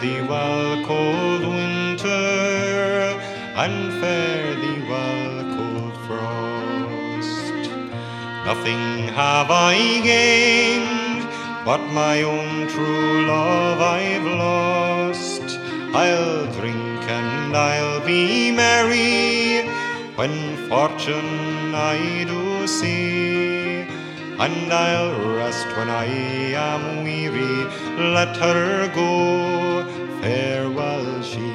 thee well, cold winter, and fare thee well, cold frost. Nothing have I gained, but my own true love I've lost. I'll drink and I'll be merry when fortune I do see, and I'll rest when I am weary. Let her go, farewell she.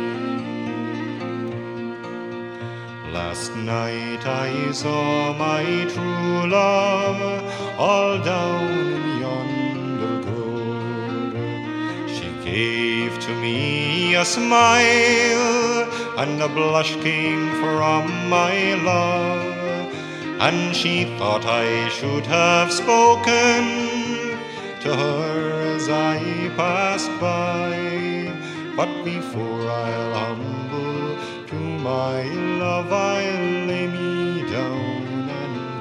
Last night I saw my true love all down in yonder grove. She gave to me a smile, and a blush came from my love, and she thought I should have spoken to her as I passed by, but before I'll humble to my love, I'll lay me down and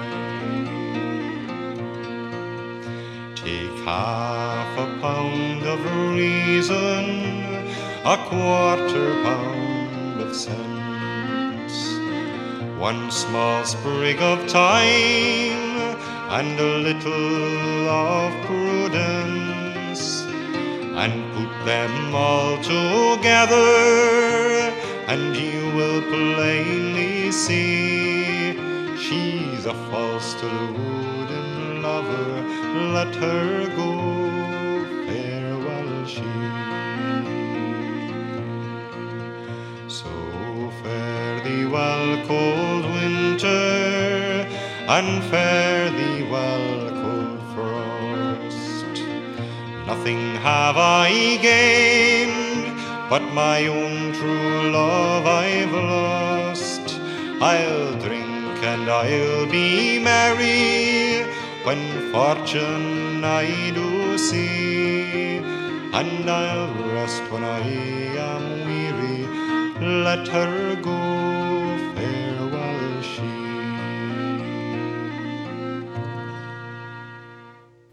die. Take half a pound of reason, a quarter pound of sense, one small sprig of time, and a little of prudence, and put them all together, and you will plainly see she's a false deluding lover. Let her go, farewell she. So fare thee well, cold winter, and fare thee well, cold frost. Nothing have I gained, but my own true love I've lost. I'll drink and I'll be merry when fortune I do see, and I'll rest when I am weary. Let her go,